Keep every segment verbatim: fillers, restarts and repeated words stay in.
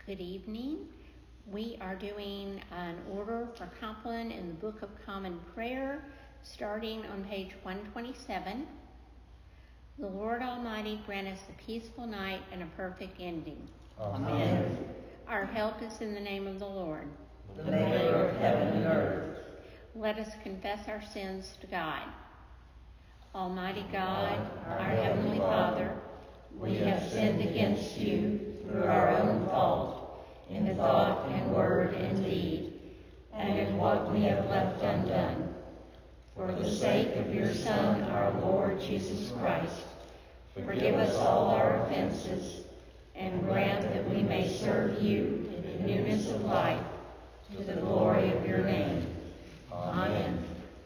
Good evening. We are doing an order for Compline in the Book of Common Prayer, starting on page one twenty-seven. The Lord Almighty grant us a peaceful night and a perfect ending. Amen. Our help is in the name of the Lord, the Maker of heaven and earth. Let us confess our sins to God. Almighty God, our Heavenly Father, we have sinned against you through our own fault, in thought and word and deed, and in what we have left undone. For the sake of your Son, our Lord Jesus Christ, forgive us all our offenses, and grant that we may serve you in newness of life, to the glory of your name. Amen.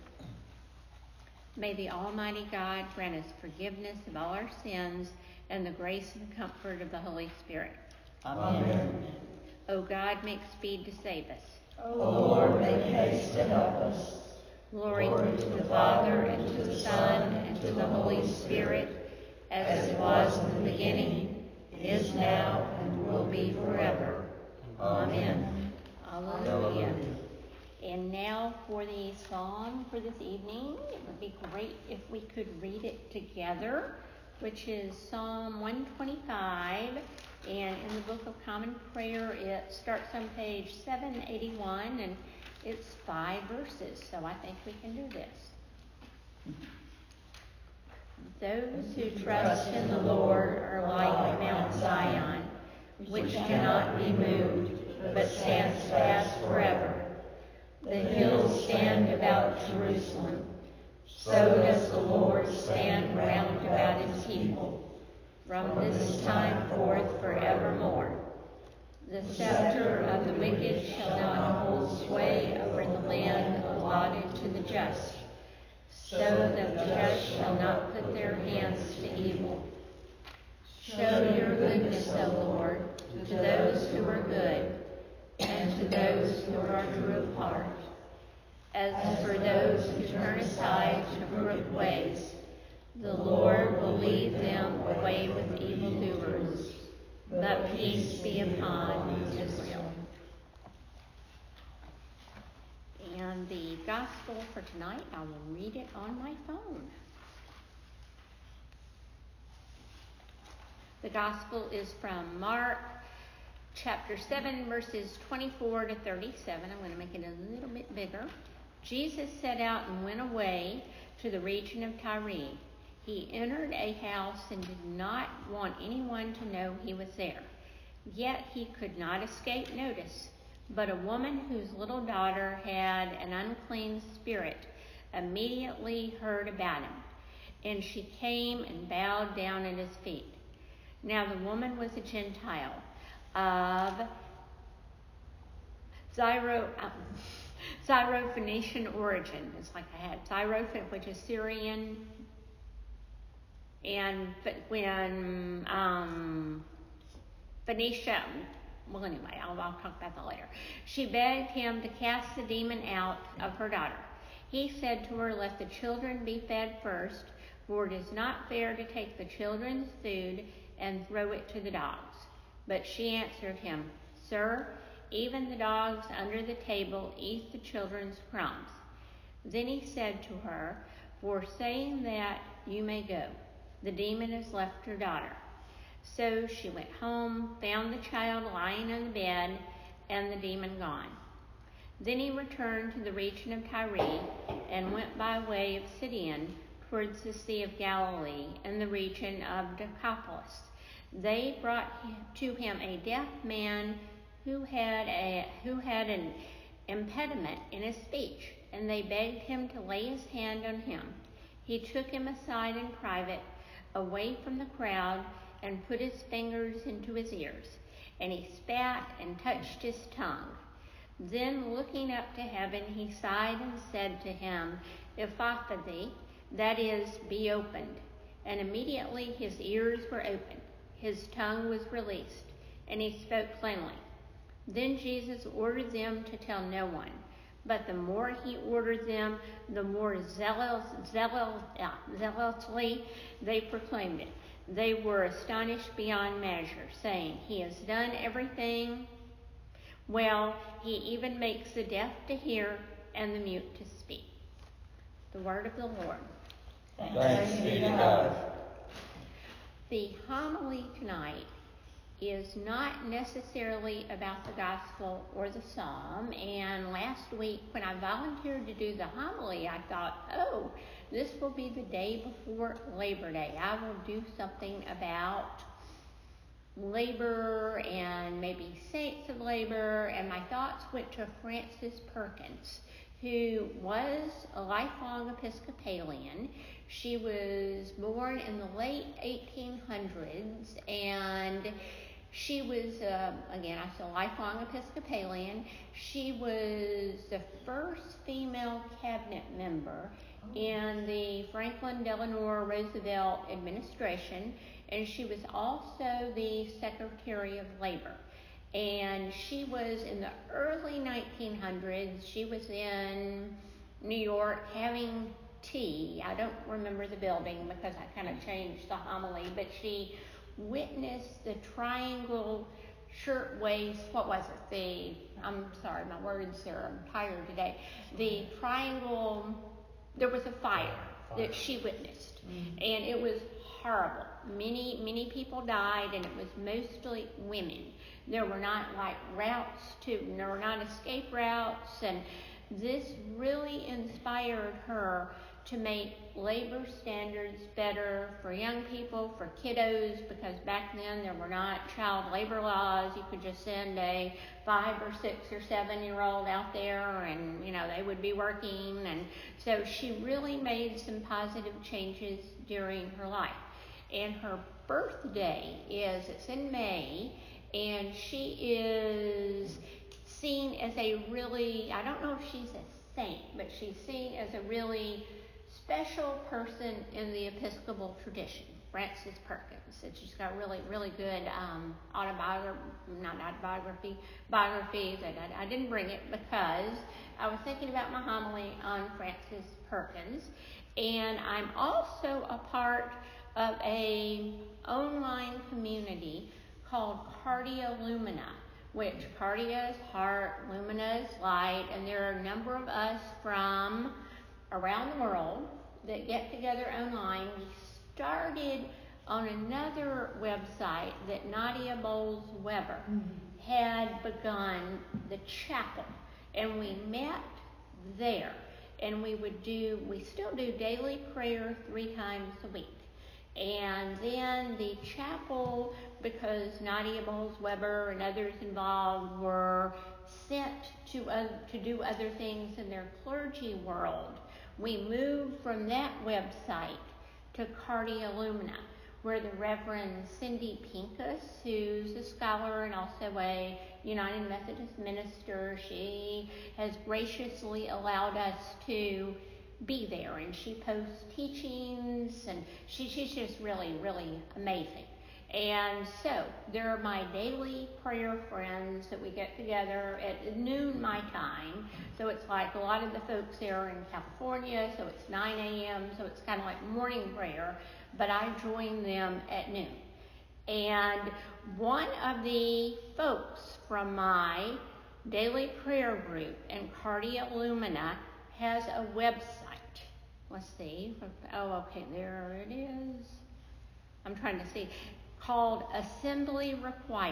May the Almighty God grant us forgiveness of all our sins and the grace and comfort of the Holy Spirit. Amen. O God, make speed to save us. O Lord, make haste to help us. Glory, Glory to the Father, and to the Son, and to the Holy Spirit, as it was in the beginning, is now, and will be forever. Amen. Alleluia. And now for the psalm for this evening, it would be great if we could read it together, which is Psalm one twenty-five, and in the Book of Common Prayer, it starts on page seven eighty-one, and it's five verses, so I think we can do this. Those who trust in the Lord are like Mount Zion, which cannot be moved, but stands fast forever. The hills stand about Jerusalem. So does the Lord stand round about his people, from this time forth forevermore. The scepter of the wicked shall not hold sway over the land allotted to the just, so that the just shall not put their hands to evil. Show your goodness, O Lord, to those who are good, and to those who are true of heart. As for those who turn aside to crooked ways, the Lord will lead them away with evildoers, but peace be upon Israel. And the gospel for tonight, I will read it on my phone. The gospel is from Mark chapter seven, verses twenty-four to thirty-seven. I'm going to make it a little bit bigger. Jesus set out and went away to the region of Tyre. He entered a house and did not want anyone to know he was there. Yet he could not escape notice. But a woman whose little daughter had an unclean spirit immediately heard about him, and she came and bowed down at his feet. Now the woman was a Gentile of Syro, uh, Syrophoenician origin. It's like I had Syrophoenician, which is Syrian, and when um, Phoenicia, well anyway, I'll, I'll talk about that later. She begged him to cast the demon out of her daughter. He said to her, let the children be fed first, for it is not fair to take the children's food and throw it to the dogs. But she answered him, Sir, even the dogs under the table eat the children's crumbs. Then he said to her, for saying that, you may go. The demon has left your daughter. So she went home, found the child lying on the bed, and the demon gone. Then he returned to the region of Tyre and went by way of Sidon towards the Sea of Galilee and the region of Decapolis. They brought to him a deaf man who had a who had an impediment in his speech, and they begged him to lay his hand on him. He took him aside in private, away from the crowd, and put his fingers into his ears, and he spat and touched his tongue. Then looking up to heaven, he sighed and said to him, Ephphatha, that is, be opened. And immediately his ears were opened, his tongue was released, and he spoke plainly. Then Jesus ordered them to tell no one, but the more he ordered them, the more zealous, zealous, uh, zealously they proclaimed it. They were astonished beyond measure, saying, "He has done everything well. He even makes the deaf to hear and the mute to speak." The word of the Lord. Thanks be to God. The homily tonight is not necessarily about the gospel or the psalm. And last week when I volunteered to do the homily, I thought, oh, this will be the day before Labor Day. I will do something about labor and maybe saints of labor. And my thoughts went to Frances Perkins, who was a lifelong Episcopalian. She was born in the late eighteen hundreds, and she was, uh, again, I said lifelong Episcopalian. She was the first female cabinet member in the Franklin Delano Roosevelt administration, and she was also the Secretary of Labor. And she was in the early nineteen hundreds. She was in New York having tea. I don't remember the building because I kind of changed the homily, but she witnessed the triangle shirtwaist, what was it? The, I'm sorry, my words are, I'm tired today. The triangle, there was a fire that she witnessed, mm-hmm. and it was horrible. Many, many people died, and it was mostly women. There were not like routes to, there were not escape routes, and this really inspired her to make labor standards better for young people, for kiddos, because back then there were not child labor laws. You could just send a five or six or seven year old out there and, you know, they would be working. And so she really made some positive changes during her life. And her birthday is, it's in May, and she is seen as a really, I don't know if she's a saint, but she's seen as a really special person in the Episcopal tradition, Frances Perkins. And she's got really, really good um, autobiography, not autobiography, biographies. And I, I didn't bring it because I was thinking about my homily on Frances Perkins. And I'm also a part of a online community called Cardia Lumina, which Cardia is heart, Lumina is light, and there are a number of us from around the world that get together online. We started on another website that Nadia Bowles-Weber mm-hmm. had begun, the chapel, and we met there, and we would do, we still do daily prayer three times a week. And then the chapel, because Nadia Bowles-Weber and others involved were sent to uh, to do other things in their clergy world, we moved from that website to Cardia Lumina, where the Reverend Cindy Pincus, who's a scholar and also a United Methodist minister, she has graciously allowed us to be there, and she posts teachings, and she, she's just really, really amazing. And so there are my daily prayer friends that we get together at noon my time. So it's like a lot of the folks there are in California, so it's nine a.m., so it's kind of like morning prayer, but I join them at noon. And one of the folks from my daily prayer group in Cardia Lumina has a website. Let's see. Oh, okay, there it is. I'm trying to see. Called Assembly Required.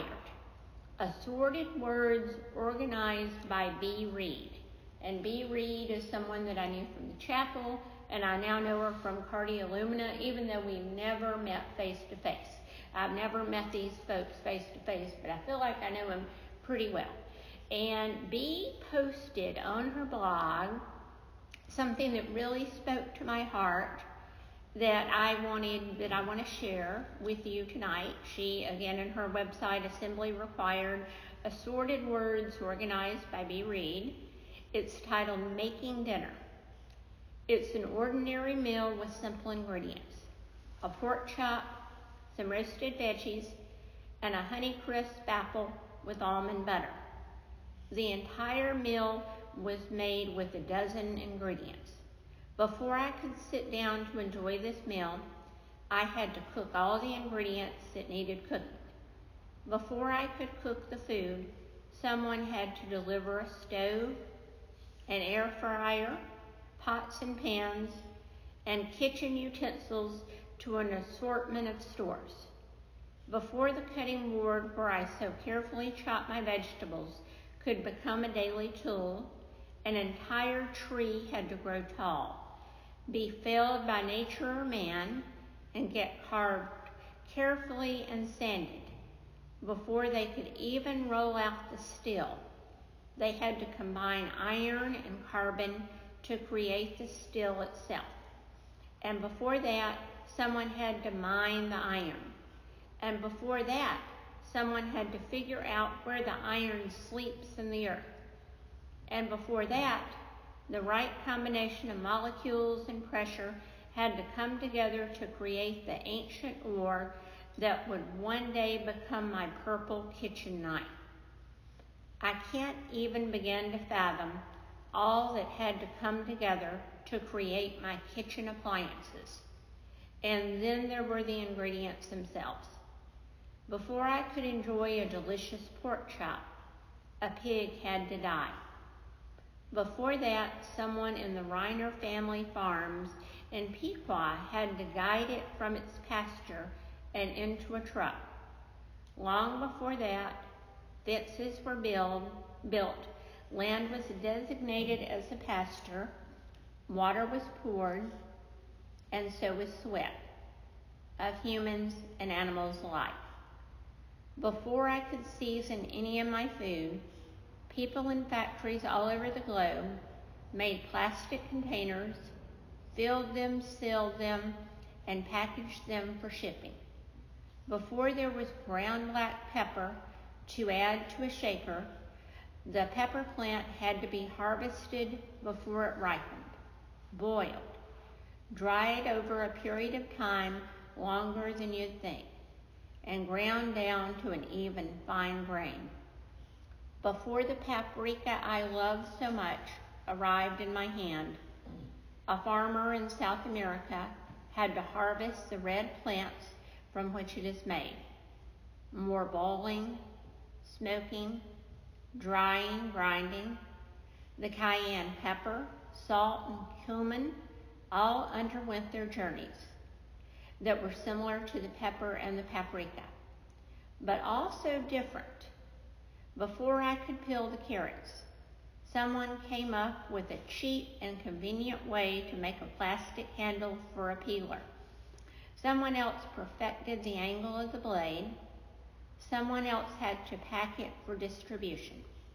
Assorted words organized by B. Reed. And B. Reed is someone that I knew from the chapel, and I now know her from Cardia Lumina, even though we never met face to face. I've never met these folks face to face, but I feel like I know them pretty well. And B posted on her blog something that really spoke to my heart that I wanted, that I want to share with you tonight. She, again, in her website, Assembly Required, Assorted Words Organized by B. Reed. It's titled Making Dinner. It's an ordinary meal with simple ingredients. A pork chop, some roasted veggies, and a Honeycrisp apple with almond butter. The entire meal was made with a dozen ingredients. Before I could sit down to enjoy this meal, I had to cook all the ingredients that needed cooking. Before I could cook the food, someone had to deliver a stove, an air fryer, pots and pans, and kitchen utensils to an assortment of stores. Before the cutting board where I so carefully chopped my vegetables could become a daily tool, an entire tree had to grow tall, be felled by nature or man, and get carved carefully and sanded. Before they could even roll out the steel, they had to combine iron and carbon to create the steel itself. And before that, someone had to mine the iron. And before that, someone had to figure out where the iron sleeps in the earth. And before that, the right combination of molecules and pressure had to come together to create the ancient ore that would one day become my purple kitchen knife. I can't even begin to fathom all that had to come together to create my kitchen appliances. And then there were the ingredients themselves. Before I could enjoy a delicious pork chop, a pig had to die. Before that, someone in the Reiner family farms in Pequot had to guide it from its pasture and into a truck. Long before that, fences were build, built, land was designated as a pasture, water was poured, and so was sweat of humans and animals alike. Before I could season any of my food, people in factories all over the globe made plastic containers, filled them, sealed them, and packaged them for shipping. Before there was ground black pepper to add to a shaker, the pepper plant had to be harvested before it ripened, boiled, dried over a period of time longer than you'd think, and ground down to an even fine grain. Before the paprika I loved so much arrived in my hand, a farmer in South America had to harvest the red plants from which it is made. More boiling, smoking, drying, grinding, the cayenne pepper, salt, and cumin all underwent their journeys that were similar to the pepper and the paprika, but also different. Before I could peel the carrots, someone came up with a cheap and convenient way to make a plastic handle for a peeler. Someone else perfected the angle of the blade. Someone else had to pack it for distribution.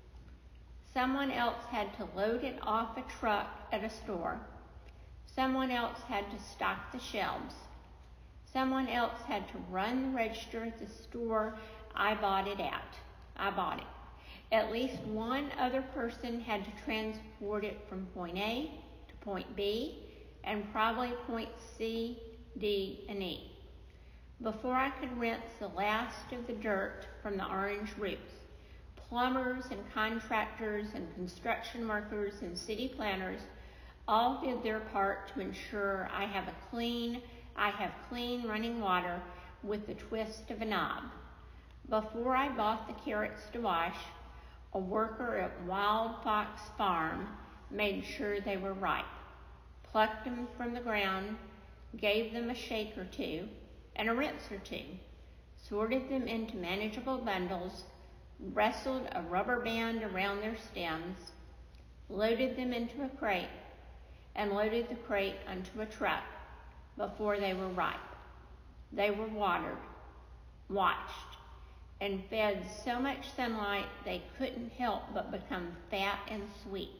Someone else had to load it off a truck at a store. Someone else had to stock the shelves. Someone else had to run the register at the store I bought it at. I bought it. At least one other person had to transport it from point A to point B and probably point C, D, and E. Before I could rinse the last of the dirt from the orange roofs, plumbers and contractors and construction workers and city planners all did their part to ensure I have a clean, I have clean running water with the twist of a knob. Before I bought the carrots to wash, a worker at Wild Fox Farm made sure they were ripe, plucked them from the ground, gave them a shake or two and a rinse or two, sorted them into manageable bundles, wrestled a rubber band around their stems, loaded them into a crate, and loaded the crate onto a truck before they were ripe. They were watered, watched, and fed so much sunlight they couldn't help but become fat and sweet.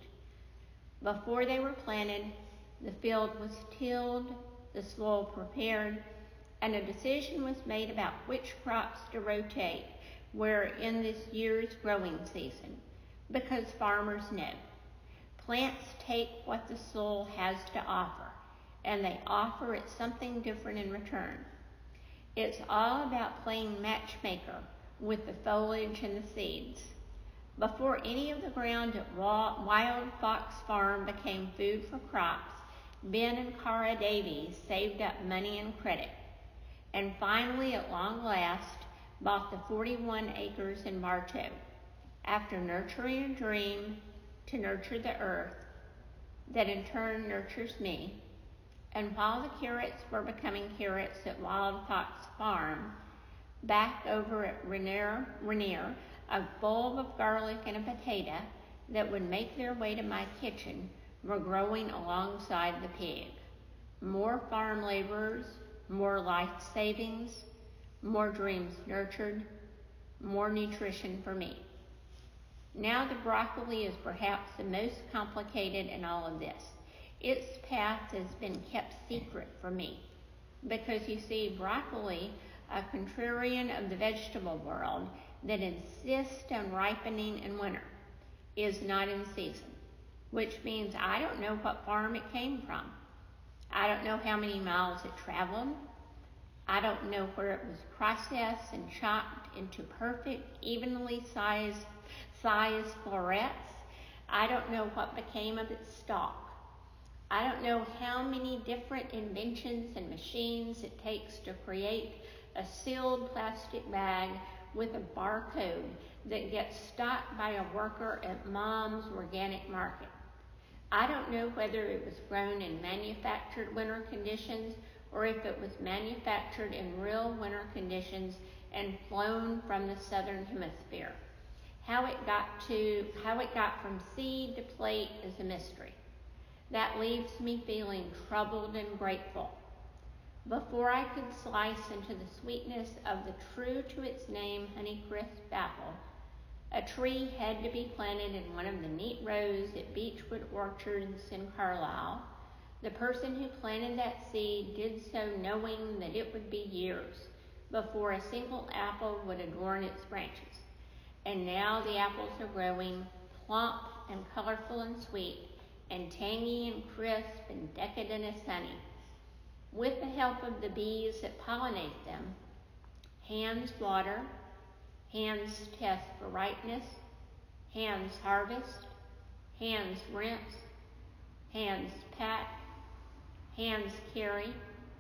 Before they were planted, the field was tilled, the soil prepared, and a decision was made about which crops to rotate where in this year's growing season, because farmers know. Plants take what the soil has to offer, and they offer it something different in return. It's all about playing matchmaker with the foliage and the seeds. Before any of the ground at Wild Fox Farm became food for crops, Ben and Cara Davies saved up money and credit. and finally, at long last, bought the forty-one acres in Bartow. After nurturing a dream to nurture the earth, that in turn nurtures me, and while the carrots were becoming carrots at Wild Fox Farm, back over at Rainier, Rainier, a bulb of garlic and a potato that would make their way to my kitchen were growing alongside the pig. More farm laborers, more life savings, more dreams nurtured, more nutrition for me. Now the broccoli is perhaps the most complicated in all of this. Its path has been kept secret for me because, you see, broccoli, a contrarian of the vegetable world that insists on ripening in winter, is not in season, which means I don't know what farm it came from. I don't know how many miles it traveled. I don't know where it was processed and chopped into perfect, evenly sized, sized florets. I don't know what became of its stalk. I don't know how many different inventions and machines it takes to create a sealed plastic bag with a barcode that gets stocked by a worker at Mom's Organic Market. I don't know whether it was grown in manufactured winter conditions or if it was manufactured in real winter conditions and flown from the southern hemisphere. How it got to, how it got from seed to plate is a mystery. That leaves me feeling troubled and grateful. Before I could slice into the sweetness of the true to its name Honeycrisp apple, a tree had to be planted in one of the neat rows at Beechwood Orchards in Carlisle. The person who planted that seed did so knowing that it would be years before a single apple would adorn its branches. And now the apples are growing, plump and colorful and sweet, and tangy and crisp and decadent as honey. With the help of the bees that pollinate them, hands water, hands test for ripeness, hands harvest, hands rinse, hands pack, hands carry,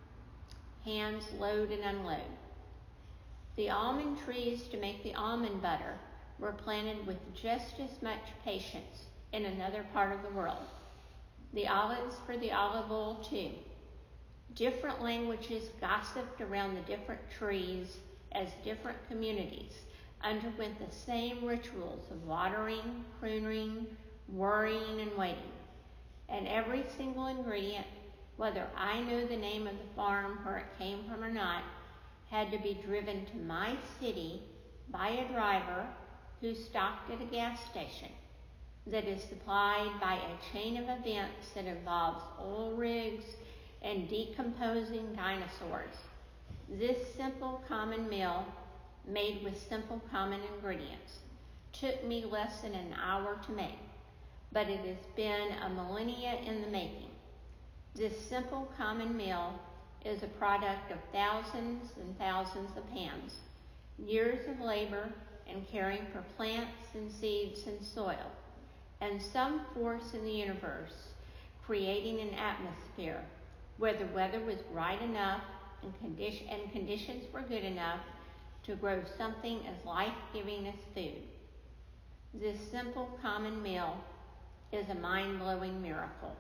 hands load and unload. The almond trees to make the almond butter were planted with just as much patience in another part of the world. The olives for the olive oil too. Different languages gossiped around the different trees as different communities underwent the same rituals of watering, pruning, worrying, and waiting. And every single ingredient, whether I knew the name of the farm where it came from or not, had to be driven to my city by a driver who stopped at a gas station that is supplied by a chain of events that involves oil rigs and decomposing dinosaurs. This simple common meal, made with simple common ingredients, took me less than an hour to make, but it has been a millennia in the making. This simple common meal is a product of thousands and thousands of hands, years of labor and caring for plants and seeds and soil, and some force in the universe creating an atmosphere where the weather was right enough and, condition, and conditions were good enough to grow something as life-giving as food. This simple common meal is a mind-blowing miracle.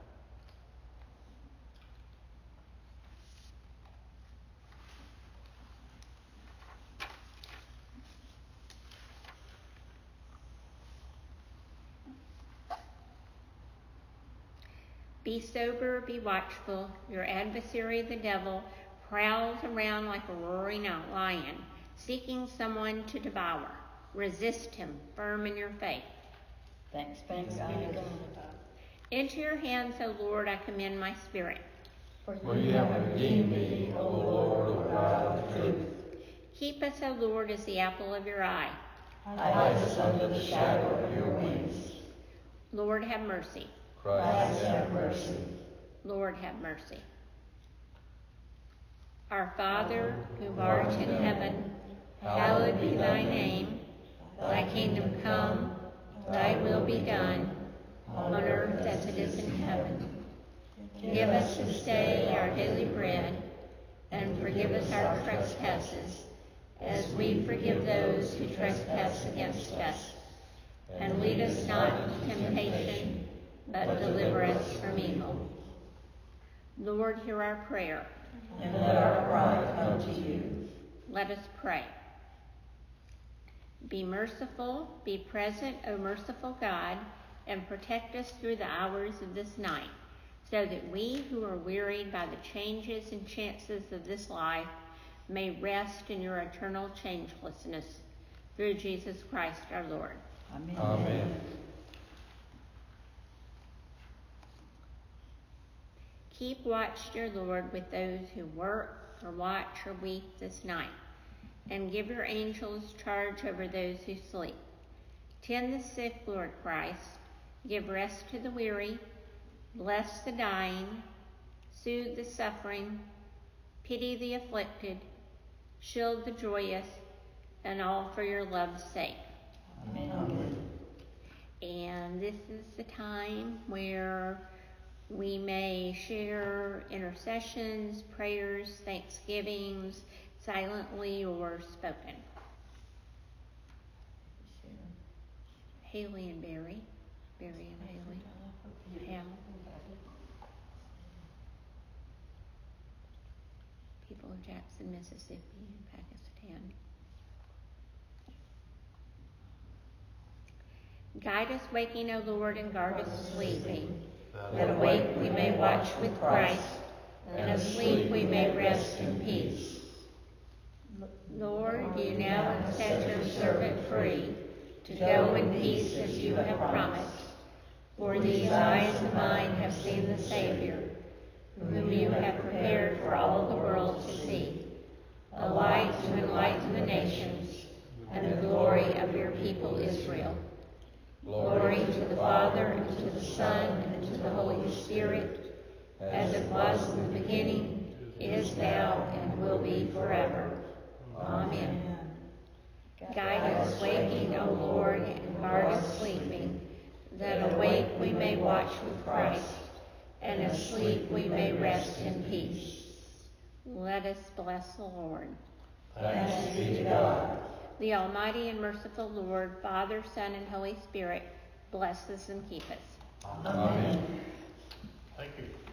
Be sober, be watchful. Your adversary, the devil, prowls around like a roaring lion, seeking someone to devour. Resist him, firm in your faith. Thanks be to God. Into your hands, O Lord, I commend my spirit. For you have redeemed me, O Lord, O God of truth. Keep us, O Lord, as the apple of your eye. Hide us under the shadow of your wings. Lord, have mercy. Christ, have mercy. Lord, have mercy. Our Father, who art in heaven, hallowed be thy name. Thy kingdom come, thy will be done, on earth as it is in heaven. Give us this day our daily bread, and forgive us our trespasses, as we forgive those who trespass against us. And lead us not into temptation, but deliver us from evil. Lord, hear our prayer. And let our cry come to you. Let us pray. Be merciful, be present, O merciful God, and protect us through the hours of this night, so that we who are wearied by the changes and chances of this life may rest in your eternal changelessness. Through Jesus Christ our Lord. Amen. Amen. Keep watch, dear Lord, with those who work or watch or weep this night, and give your angels charge over those who sleep. Tend the sick, Lord Christ. Give rest to the weary. Bless the dying. Soothe the suffering. Pity the afflicted. Shield the joyous, and all for your love's sake. Amen. And this is the time where we may share intercessions, prayers, thanksgivings, silently or spoken. Haley and Barry. Barry and Haley. Pam. People of Jackson, Mississippi, and Pakistan. Guide us waking, O Lord, and guard us sleeping, that awake we may watch with Christ, and asleep we may rest in peace. Lord, you now have set your servant free, to go in peace as you have promised. For these eyes of mine have seen the Savior, whom you have prepared for all the world to see, a light to enlighten the nations, and the glory of your people Israel. Glory to the Father, and to the Son, and to the Holy Spirit, as it was in the beginning, is now, and will be forever. Amen. Guide us waking, O Lord, and guard us sleeping, that awake we may watch with Christ, and asleep we may rest in peace. Let us bless the Lord. Thanks be to God. The Almighty and merciful Lord, Father, Son, and Holy Spirit, bless us and keep us. Amen. Thank you.